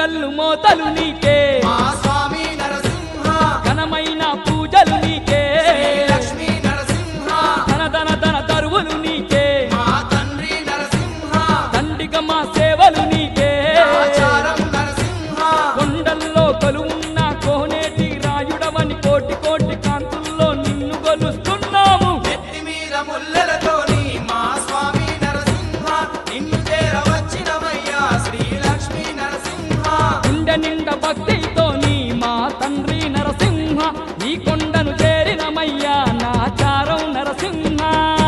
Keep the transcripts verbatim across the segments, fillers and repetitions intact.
గల్లు మోతలు నీకే మా స్వామి నరసింహ ఘనమైన పూజలు నీకే లక్ష్మీ నరసింహ ధన ధన ధన దరువులు నీకే మా తండ్రి నరసింహ దండిగ మా సేవలు నీకే ఆచారం నరసింహ కొండల్లో కొలువున్న కోనేటి రాయుడవని కోటి కోటి కాంతుల్లో నిన్ను కొలుస్తున్నాము ఎత్తి మీద ముల్లెలతోని మా స్వామి నరసింహ నిన్ను చేరవచ్చినమయ్యా శ్రీ లక్ష్మీ నరసింహ గుండె నిండా భక్తితో నీ మా తండ్రి నరసింహ నీ కొండను చేరినమయ్యా నాచారం నరసింహ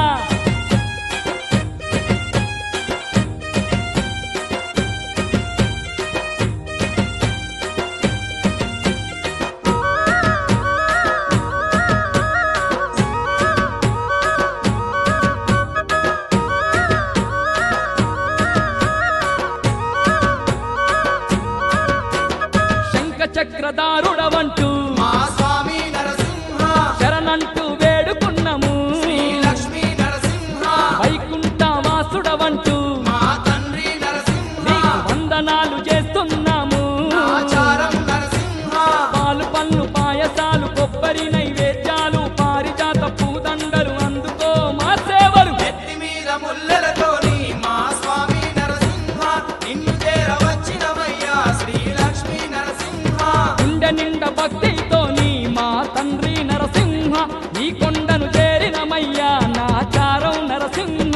శంఖ చక్రధారుడవంటూ మా స్వామి నరసింహ శరణంటూ వేడుకున్నాము శ్రీ లక్ష్మీ నరసింహ వైకుంఠ వాసుడవంటూ మా తండ్రి నరసింహ నీకు వందనాలు చేస్తున్నాము ఆచారం నరసింహ పాలు పళ్ళు పాయసాలు కొబ్బరి నైవేద్యాలు పారిజాత పూదండలు అందుకో మా సేవలు ఎత్తి మీద ముల్లెలతోని మా స్వామి నరసింహ నిన్ను చేరవచ్చినమయ్యా శ్రీ లక్ష్మీ నరసింహ గుండె నిండా భక్తితో నీ మా తండ్రి నరసింహ నీ కొండను చేరినమయ్యా నాచారం నరసింహ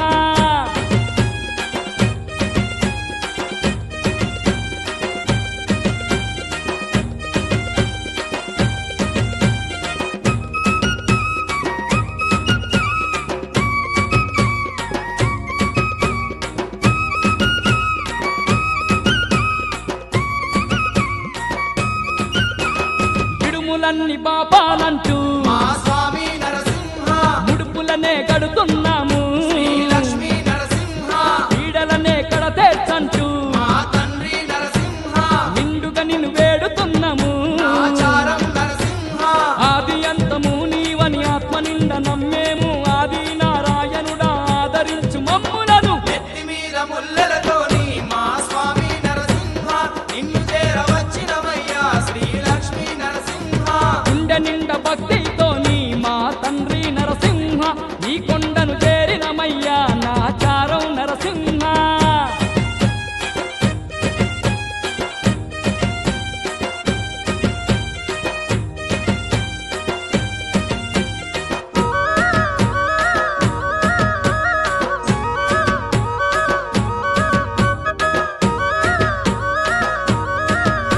ఇడుములన్నీ బాపాలంటూ మా స్వామి నరసింహ ముడుపులనే కడుతున్నాము శ్రీ లక్ష్మీ నరసింహ పీడలనే కడతేర్చంటూ మా తండ్రి నరసింహ నిండుగా నిన్ను వేడుతున్నాము ఆచారం నరసింహ ఆది అంతము నీవని ఆత్మ నిండా నమ్మేము ఆది నారాయణుడా ఆదరించు మమ్ములను ఎత్తి మీద ముల్లెలతోని మా స్వామి నరసింహ నిన్ను చేరవచ్చినమయ్యా శ్రీ లక్ష్మీ నరసింహ గుండె నిండా భక్తితో నీ మా తండ్రి నరసింహ నీ కొండను చేరినమయ్యా నాచారం నరసింహ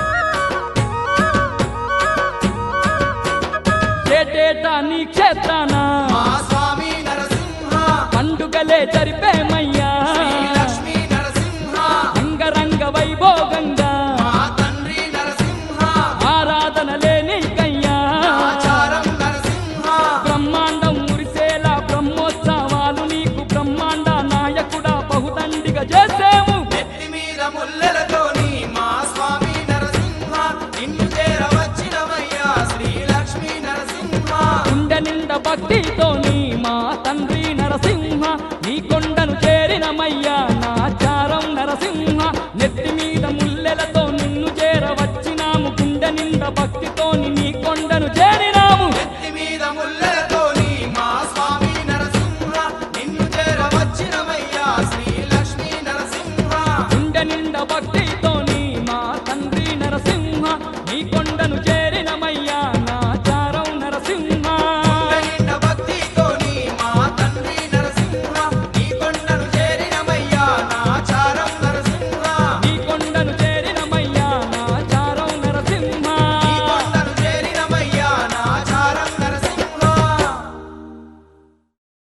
ఏటేటా నీ క్షేత్రాన